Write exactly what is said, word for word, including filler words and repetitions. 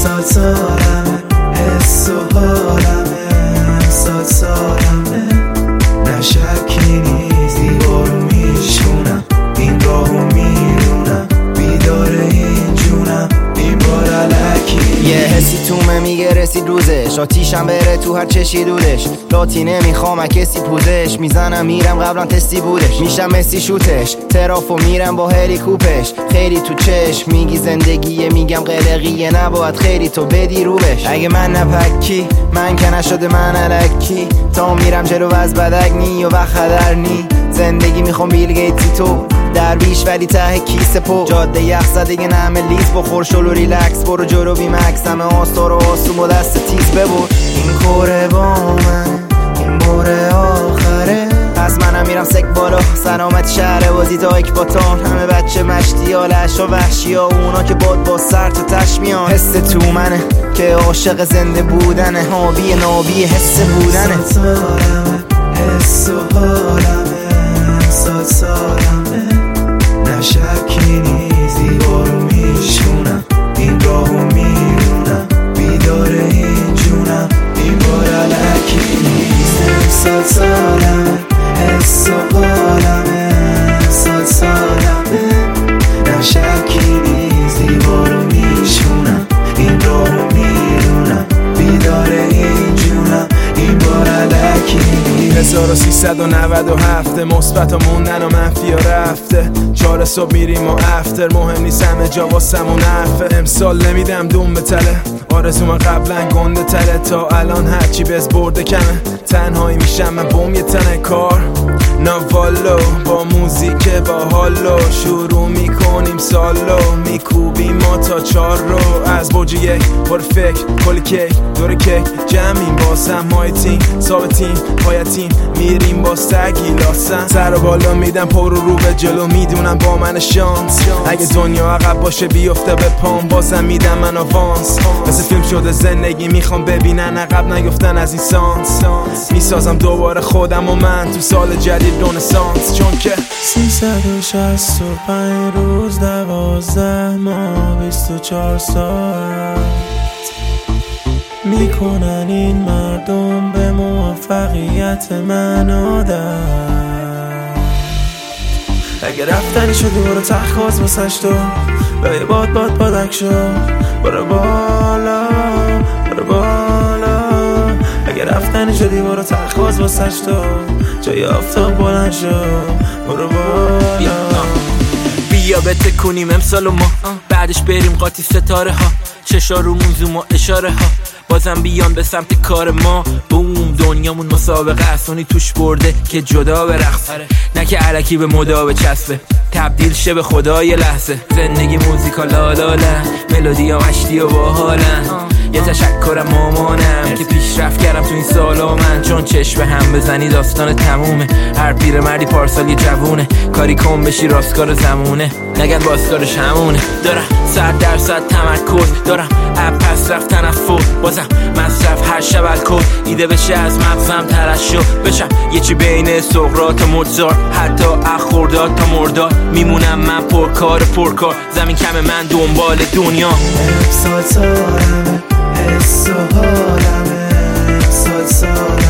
سال سالمه، حس و حالمه، سال سالمه، نه شکی نیست دیوارو میشونم، این راهو میرونم، بیدار این جونم، این بار علکی. یه حسی تومه میگه رسید روزش، آتیشم بره تو هر چشی دودش، لاتی نمیخوام کسی پوزش، میزنم میرم قبلا تستی بودش، میشم مسی شوتش، ترافو میرم با هلی کوپش، خیلی تو چشم میگی زندگیه، میگم قلقیه نباید خیلی تو بدی رو بش، اگه من نپکی من که نشده من الکی، تا میرم جلو از بدک نی و وقت خدر نی، زندگی میخوام بیل گیتی تو درویش ولی ته کیسه پو، جاده یخ زدگه نمه لیز بخور شلو ریلکس، برو جلو بی مکس همه آستار و آسوم و دست تیز ببر، این کوره با من این باره آخره، از منم میرم سک بالا، سلامت شهر بازی تا اکباتان، همه بچه مشتی ها لش و وحشی ها، اونا که باد با سر تو تش میان، حس تو منه که عاشق زنده بودنه، حاوی نابی حس بودنه. سال سالمه، حس و حالمه، سال سالمه، نه شکی نیست دیوارو میشونم، این راهو میرونم، بیدار این جونم، این بار علکی نیست. سال سالمه، حس و حالمه، سال سالمه، نه شکی نیست دیوارو میشونم، این راهو میرونم، بیدار این جونم، این بار علکی نیست. هزار و سیصد و نود و هفت مثبت و موندن و منفی و رفته، چهار صبح میریم و افتر، مهم نیست همه جا واسمون حرفه، امسال نمیدم دوم به تله، آرزوم قبلا گنده تره، تا الان هرچی بز برده کمه، تنهایی میشم من بوم یه تنه کار ناوالو، با موزیک با حالو شروع میکنیم سالو، میکوبیم ما تا چار رو، از برج یک پر فکر کل کیک دور کیک جمعیم، بازم مای تیم ثابتیم پایتیم، میریم با سگی لاسن، سر و بالا میدم پر رو رو به جلو، میدونم با من شانس، اگه دنیا عقب باشه بیفته به پام، بازم میدم من آوانس، مثل فیلم شده زندگی میخوام ببینن عقب نیفتن از این سانس، میسازم دوباره خودم و من تو سال جدید رنسانس، چون که سیصد و شصت و پنج روز دوازده ماه بیست و چهار ساعت میکنن این مردم به موفقیت من عادت، اگه رفتنی شدی برو تخواز واسش تو، لایه باد باد بادک شو، برو بالا برو بالا، اگه رفتنی شدی برو تخواز واسش تو، جای آفتاب بلند شو، برو بالا. بیا بتکونیم امسال و ما، بعدش بریم قاطی ستاره ها، چشا رومون زوم و اشاره ها، بازم بیان به سمت کار ما، بوم دنیامون مسابقه اسونی توش برده که جدا برقص، نه که علکی به مدا بچسبه، تبدیل شه به خدای لحظه، زندگی موزیکا لالاله، ملودی ها مشتی و باحالن، یه تشکرم مامانم که پیشرفت کردم تو این سالا من، چون چشم هم بزنی داستان تمومه، هر پیر مردی پارسال یه جوونه، کاری کن بشی راستکار زمونه، نگن باستارش همونه، دارم صد درصد تمرکز، دارم اب پس رفت تنفر، بازم مصرف هر شب الکل، ایده بشه از مغزم ترشح بشم یه چی بین سقراط و موزارت، حتی اخورداد تا مرداد میمونم من پرکار پرکار، زمین کم من دنبال دنیا، سال سالمه، حس و حالمه، سال سالمه.